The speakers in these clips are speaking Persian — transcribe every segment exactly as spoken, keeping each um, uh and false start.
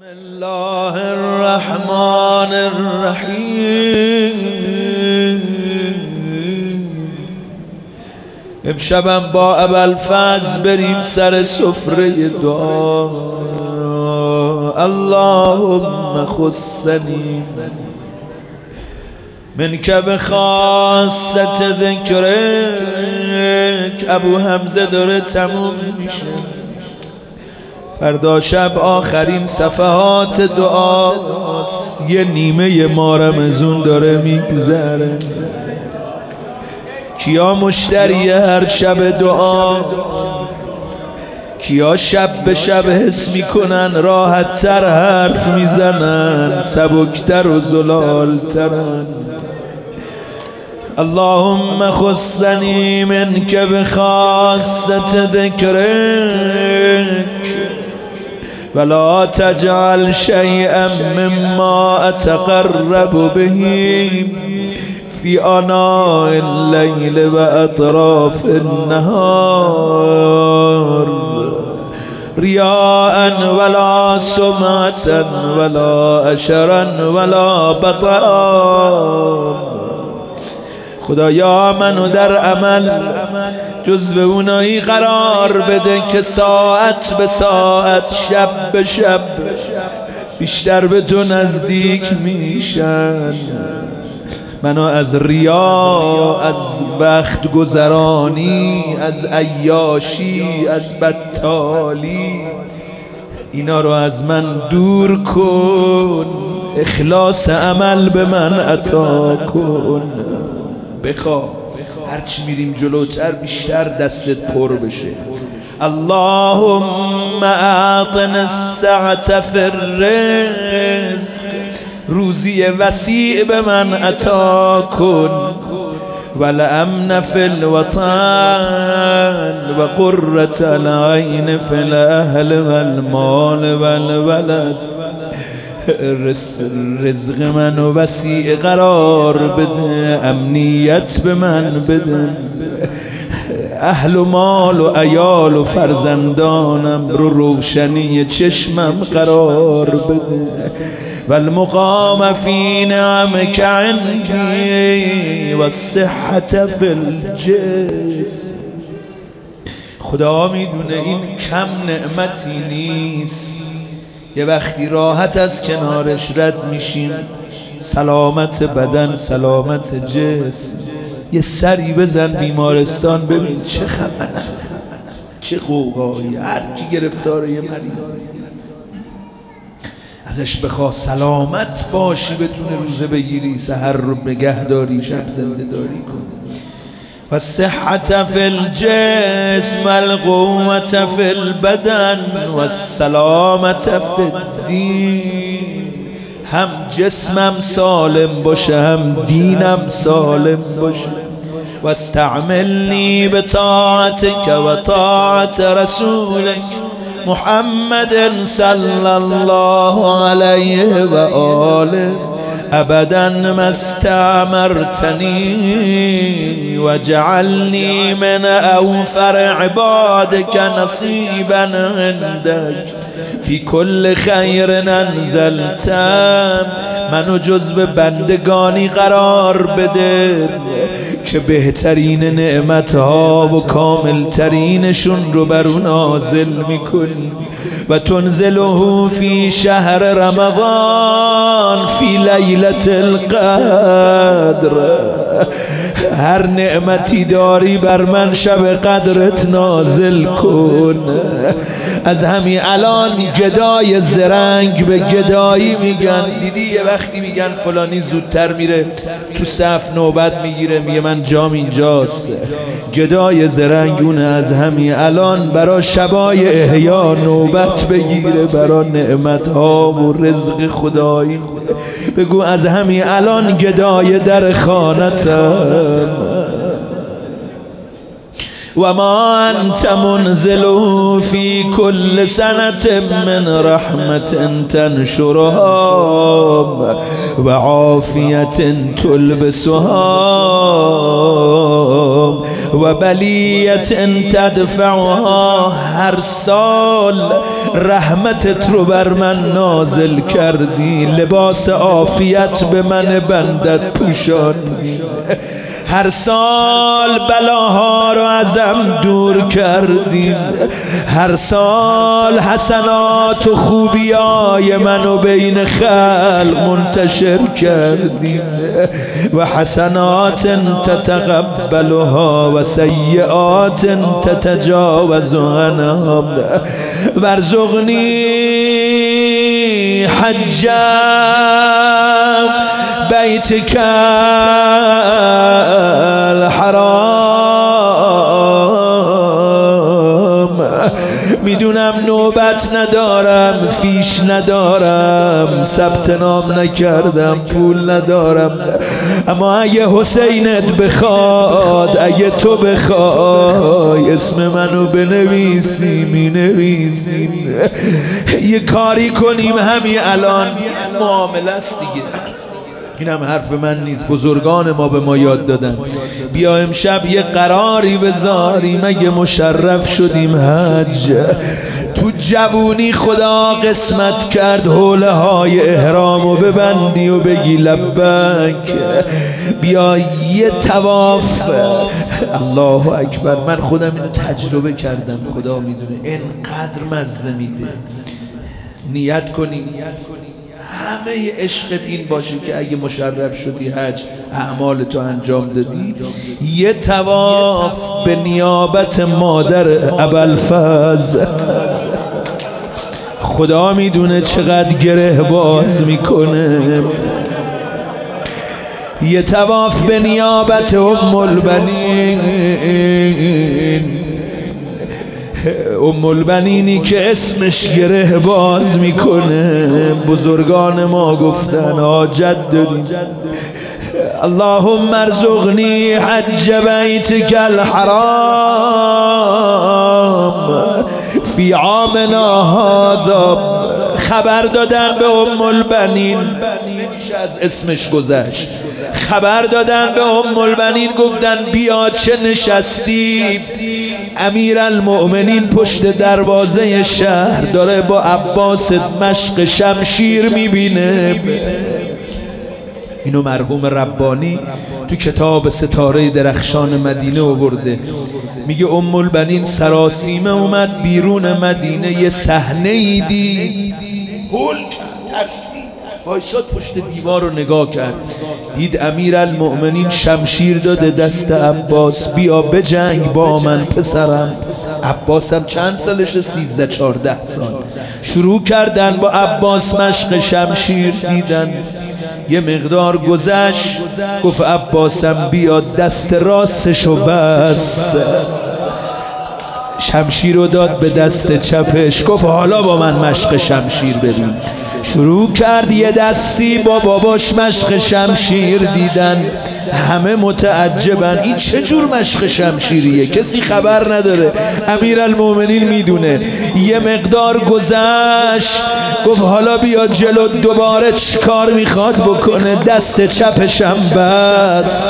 الله الرحمن الرحیم. امشبم با ابوالفضل بریم سر سفره دعا. اللهم خصنی منک بخاصت ذکرک. ابو حمزه داره تموم میشه. فردا شب آخرین صفحات دعاست. یه نیمه ماه رمضان داره میگذره. کیا مشتری هر شب دعا؟ کیا شب به شب حس میکنن راحت تر حرف میزنن، سبکتر و زلالترن؟ اللهم خصنی منک بخاصت ذکرک ولا تجعل شيئا مما اتقرب به في آناء الليل وأطراف النهار رياء ولا سمعة ولا أشرا ولا بطرا. خدایا منو در عمل جزو اونایی قرار بده که ساعت به ساعت، شب به شب بیشتر به تو نزدیک میشن. منو از ریا، از وقت گذرانی، از عیاشی، از بطالی، اینا رو از من دور کن. اخلاص عمل به من عطا کن. بخواه هرچی میریم جلوتر بیشتر دستت پر بشه. اللهم اعطنا السعة فی الرزق. روزی وسیع به من عطا کن. والامن فی الوطن و قرة العین فی الاهل والمال والولد. رزق منو وسیع قرار بده، امنیت به من بده، اهل و مال و عیال و فرزندانم رو روشنی چشمم قرار بده. والمقام فی نعمک عندی والصحة فی الجسم. خدا میدونه این کم نعمتی نیست. یه وقتی راحت از کنارش رد میشیم، سلامت بدن، سلامت جسم. یه سری بزن بیمارستان ببین چه خبره، چه قوقایی. هر کی گرفتار یه مریض ازش بخواه سلامت باشی، بتونه روزه بگیری، سحر رو نگه داری، شب زنده داری کنی. والصحة في الجسم والقوة في البدن والسلامة في الدين. هم جسمم سالم باشه، هم دینم سالم باشه. واستعملني بطاعتك وطاعة رسولك محمد صلى الله عليه وآله ابدا ما استعمرتني واجعلني من اوفر عبادك نصيبا عندك في كل خير انزلتم. منو جزو بندگانی قرار بده که بهترین نعمتها و کاملترینشون رو بر اون نازل میکنی. و تنزله فی شهر رمضان فی لیلة القدر. هر نعمتی داری بر من شب قدرت نازل کن. از همین الان گدای زرنگ به گدایی میگن. دیدی یه وقتی میگن فلانی زودتر میره تو صف نوبت میگیره، میگه من جام اینجاست. گدای زرنگونه از همین الان برا شبای احیا نوبت بگیره، برا نعمت ها و رزق خدایی. بگو از همین الان گدای در خانتم. و ما انت منزل فی کل سنة من رحمت تنشرها و عافیت تلبسها و بلیت تدفعها. هر سال رحمتت رو بر من نازل کردی، لباس عافیت به من بندت پوشاندی. هر سال بلاها رو ازم دور کردی، هر سال حسنات و خوبیای منو بین خلق منتشر کردی. و حسنات تتقبلها و سیئات تتجاوز عنها. وارزقنی حج بیتک الحرام. میدونم نوبت ندارم، فیش ندارم، ثبت نام نکردم، پول ندارم، اما اگه حسینت بخواد، اگه تو بخوای اسم منو بنویسی مینویسیم. یه کاری کنیم همین الان، معامله است دیگه. این هم حرف من نیست، بزرگان ما به ما یاد دادن. بیا امشب یه قراری بذاریم، اگه مشرف شدیم حج، تو جوونی خدا قسمت کرد حوله های احرامو ببندی و بگی لبک. بیا یه طواف. الله اکبر. من خودم اینو تجربه کردم، خدا میدونه اینقدر مزه میده. نیت کنیم همه عشقت این باشه که اگه مشرف شدی حج، اعمال تو انجام دادی، یه طواف به نیابت مادر ابوالفضل. خدا میدونه چقدر گره باز میکنه. یه طواف به نیابت ام البنین، ام البنینی که اسمش گره باز میکنه. بزرگان ما گفتن حاجت داریم. اللهم ارزقنی حج بیتک الحرام فی عامنا هذا. خبر دادن به ام البنین، از اسمش گذشت، خبر دادن به ام البنین، گفتن بیا چه نشستی؟ امیر المؤمنین پشت دروازه شهر داره با عباس مشق شمشیر میبینه. اینو مرحوم ربانی تو کتاب ستاره درخشان مدینه آورده. میگه ام البنین سراسیمه اومد بیرون مدینه، یه صحنه ای دید، هول ترسید، وایساد پشت دیوار رو نگاه کرد، دید امیر المؤمنین شمشیر داده دست عباس، بیا بجنگ با من پسرم. عباسم چند سالشه؟ سیزده چارده سال. شروع کردن با عباس مشق شمشیر. دیدن یه مقدار گذشت، گفت عباسم بیا دست راستشو بس. شمشیر رو داد به دست چپش، گفت حالا با من مشق شمشیر ببین. شروع کرد یه دستی با باباش مشق شمشیر. دیدن همه متعجبن، این چه جور مشق شمشیریه؟ کسی خبر نداره، امیر المؤمنین میدونه. یه مقدار گذشت، گفت حالا بیا جلو، دوباره چی کار میخواد بکنه؟ دست چپشم بس.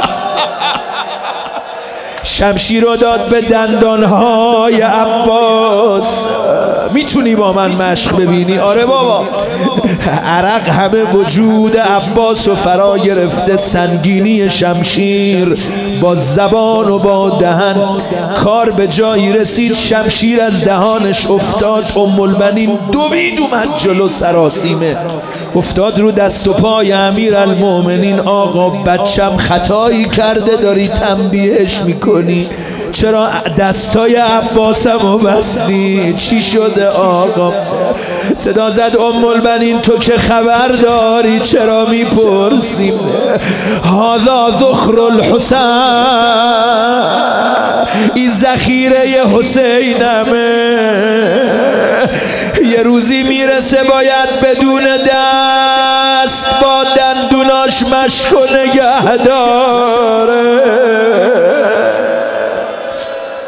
شمشیر رو داد به دندانهای عباس. میتونی با من مشق ببینی؟ آره بابا. عرق همه وجود عباس و فرا گرفته، سنگینی شمشیر با زبان و با دهن. کار به جایی رسید شمشیر از دهانش افتاد. ام البنین دوید اومد جلو، سراسیمه افتاد رو دست و پای امیر المؤمنین. آقا بچم خطایی کرده، داری تنبیهش میکنی، چرا دستای عباسمو بستی؟ چی شده آقا؟ صدا زد ام البنین تو که خبر داری چرا میپرسی؟ هذا ذخر الحسین، این ذخیره حسینمه، یه روزی میرسه باید بدون دست با دندوناش مشک و نگه داره.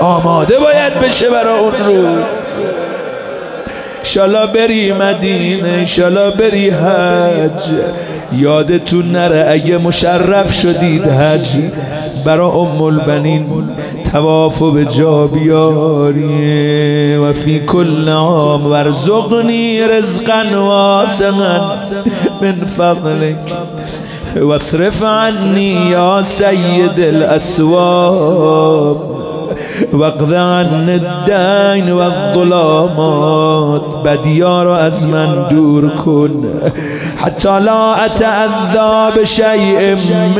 آماده باید بشه برای اون روز. انشالله بری مدینه، انشالله بری حج. یادتون نره اگه مشرف شدید حج برا ام البنین طواف و به جا بیاری. و فی کل عام ورزقنی رزقا واسعا من فضلک واصرف عنی یا سید الاسواب واقض عن الدین و الظلامات. بدیار از من دور کن حتی لا اتأذی بشیء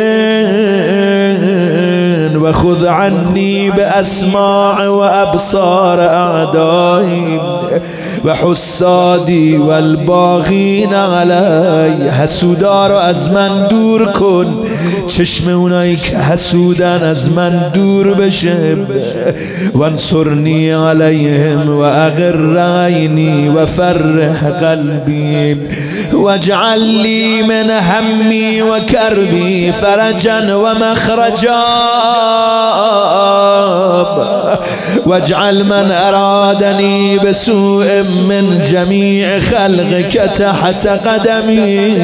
من و خذ عنی باسماع و ابصار اعدایی و حسادی و الباغین علی. حسودا رو از من دور کن، چشم اونایی که حسودن از من دور بشه. وانصرنی علیهم و اغر عینی و فرح قلبی واجعل لی من همی و کربی فرجا و مخرجا واجعل من ارادنی بسوء من جمیع خلقك تحت قدمی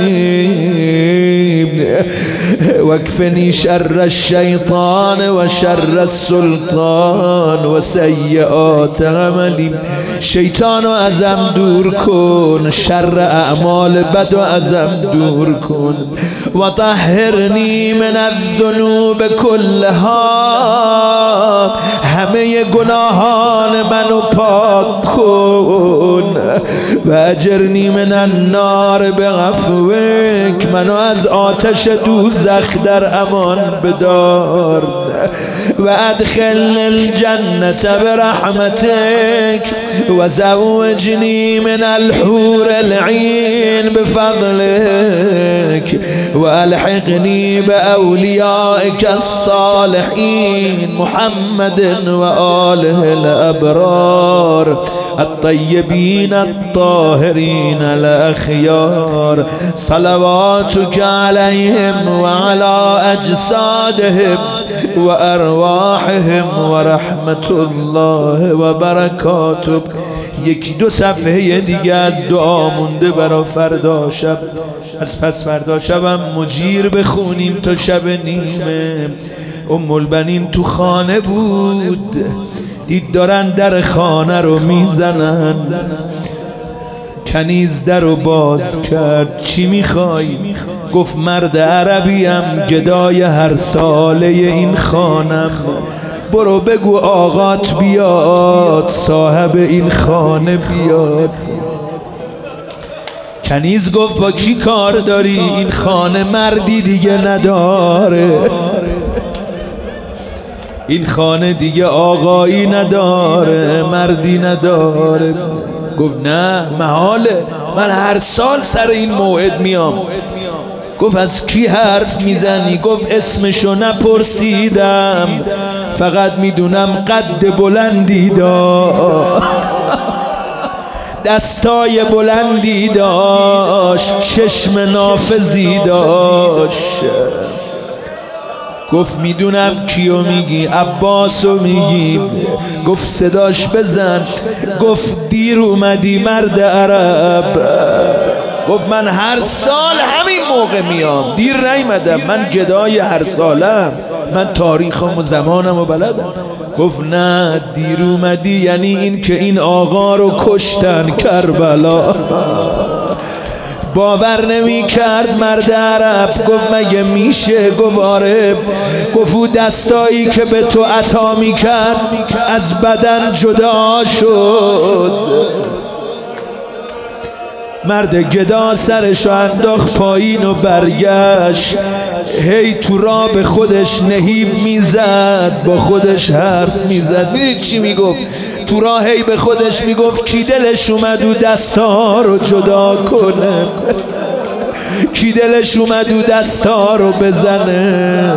واكفني شر الشيطان وشر السلطان وسيئات عملي. شیطان و ازم دور کن، شر اعمال بد و ازم دور کن. و طهرنی من الذنوب كلها، همه گناهان منو پاک کن. و اجرنی من النار بعفوک، منو از آتش دوزخ در امان بدار. و ادخلنی الجنة برحمتك و زوجنی من الحور العین بفضلك و الحقنی باولیائك الصالحین محمد و آله الابرار الطيبين الطاهرين الأخيار. صلواتك عليهم وعلى أجسادهم وأرواحهم ورحمة الله وبركاته. یکی دو صفحه دیگه از دعا مونده برا فردا شب. از پس فردا شبم مجیر بخونیم تا شب نیمه. ام البنین تو خانه بود، دید دارن در خانه رو میزنن. کنیز در رو باز کرد. چی میخوای؟ گفت مرد عربیم، گدای هر ساله این خانم. برو بگو آقات بیاد، صاحب این خانه بیاد. کنیز گفت با کی کار داری؟ این خانه مردی دیگه نداره، این خانه دیگه آقایی نداره، مردی نداره. گفت نه محاله، من هر سال سر این موعد میام. گفت از کی حرف میزنی؟ گفت اسمشو نپرسیدم، فقط میدونم قد بلندی داشت، دستای بلندی داشت، چشم نافذی داشت. گفت میدونم کیو میگی، عباسو میگی. گفت صداش بزن. گفت دیر اومدی مرد عرب. گفت من هر سال همین موقع میام، دیر نیومدم، من گدای هر سالم، من تاریخم و زمانم و بلدم. گفت نه دیر اومدی یعنی این که این آقا رو کشتن کربلا. باور نمی کرد مرد عرب. گفت مگه میشه؟ گفت آره. گفت او دستایی که به تو عطا می کرد از بدن جدا شد. مرد گدا سرشو انداخت پایین و برگشت. هی تو را به خودش نهیب میزد، با خودش حرف میزد. میدید چی میگفت؟ تو را هی به خودش میگفت کی دلش اومد او دستا رو جدا کنه، کی دلش اومد او دستا رو بزنه،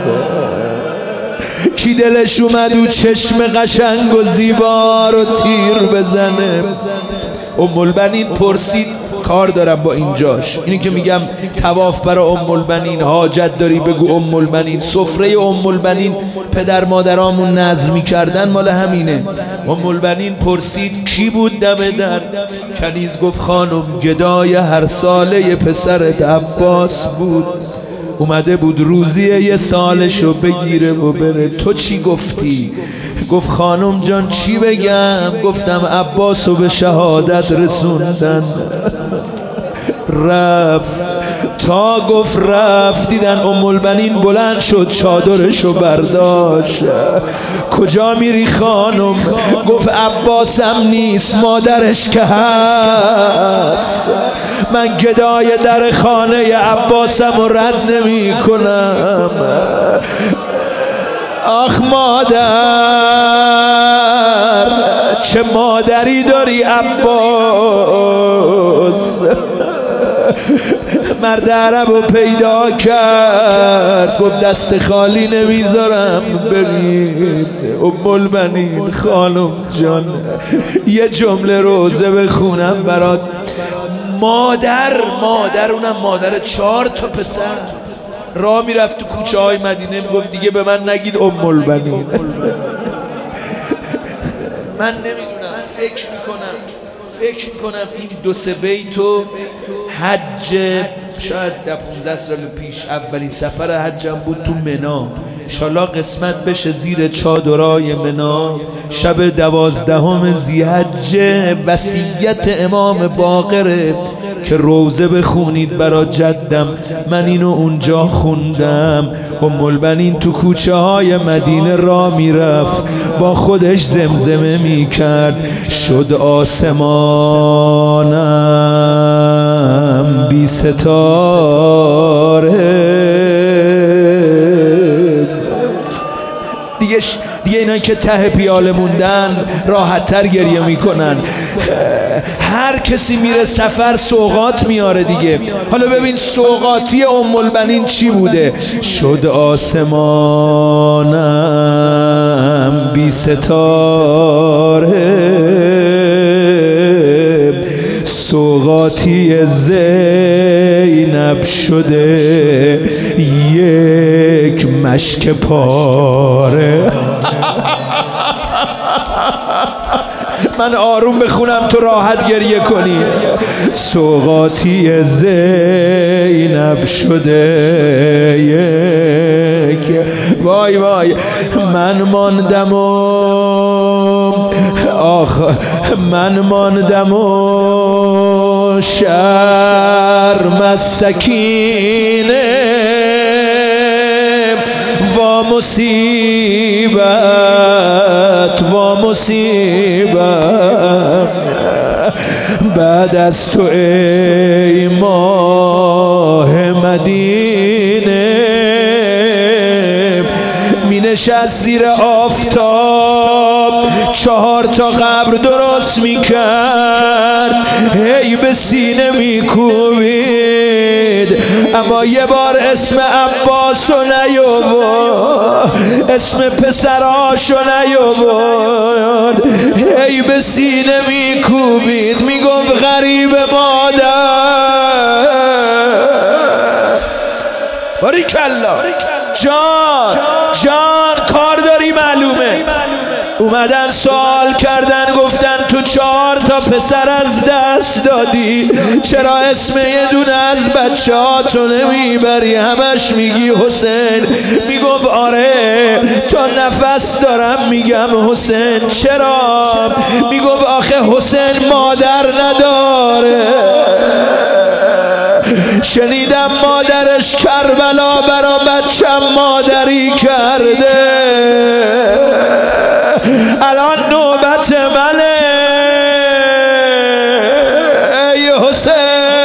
کی دلش اومد او چشم قشنگ و زیبا رو تیر بزنه. ام البنین پرسید کار دارم با اینجاش. اینی که میگم طواف برای ام البنین، حاجت داری بگو ام البنین. سفره ام البنین پدر مادرامون نذر میکردن، مال همینه. ام البنین پرسید کی بود دم در؟ کنیز گفت خانم گدای هر ساله پسرت عباس بود، اومده بود روزیه یه سالشو بگیره و بره. تو چی گفتی؟ گفت خانم جان چی بگم؟ گفتم عباسو به شهادت رسوندن. رفت تا گفت رفت دیدن ام البنین بلند شد چادرشو برداشت. کجا میری خانم؟ گفت عباسم نیست مادرش که هست، من گدای در خانه عباسم رو رد نمی کنم. آخ مادر چه مادری داری عباس. مرد عرب رو پیدا کرد گفت دست خالی نمیذارم بریم. ام البنین خانم جان یه جمله روزه بخونم برات. مادر مادر اونم مادر چهار تا پسر راه میرفت تو کوچه های مدینه میگفت دیگه به من نگید ام البنین. من نمیدونم، فکر میکنم فکر میکنم این دو سه بیتو حج شاید ده پونزده سال پیش اولین سفر حجم بود تو منا، انشالله قسمت بشه زیر چادرای منا شب دوازدهم ذی‌حج وصیت امام باقره که روزه بخونید برا جدم. من اینو اونجا خوندم. ام البنین تو کوچه های مدینه را میرفت با خودش زمزمه میکرد شد آسمانم بی ستاره. دیگه دیگه اینا که ته پیاله موندن راحت تر گریه میکنن. هر کسی میره سفر سوغات میاره دیگه. حالا ببین سوغاتی ام البنین چی بوده؟ شد آسمانم بی ستاره، سوغاتی زینب شده یک مشک پاره. من آروم بخونم تو راحت گریه کنی. سوغاتی زینب شده یک، وای وای من ماندم و آخ من ماندم و شرم از سکینه و مصیبت و مصیبت بعد از تو ای ماه مدینه. می نشست زیر آفتاب چهار تا قبر درست می کرد، هی به سینه می کوبید اما یه بار اسم عباسو نیاورد، اسم پسراشو نیاورد، هی به سینه می کوبید می گفت غریب مادر. باریکلا جان جان کار داری معلومه. اومدن سوال کردن گفتن تو چهار تا پسر از دست دادی، چرا اسم یه دونه از بچه ها تو نمیبری؟ همش میگی حسین. میگفت آره تا نفس دارم میگم حسین. چرا؟ میگفت آخه حسین مادر نداره. شنیدم مادرش کربلا برا بچم مادری کرده، الان نوبت منه ای حسین.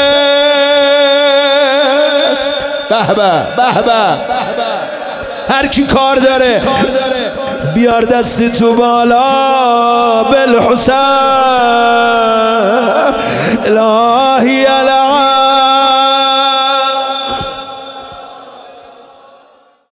به به به به، هر کی کار داره بیار دستی تو بالا بالحسین. الهی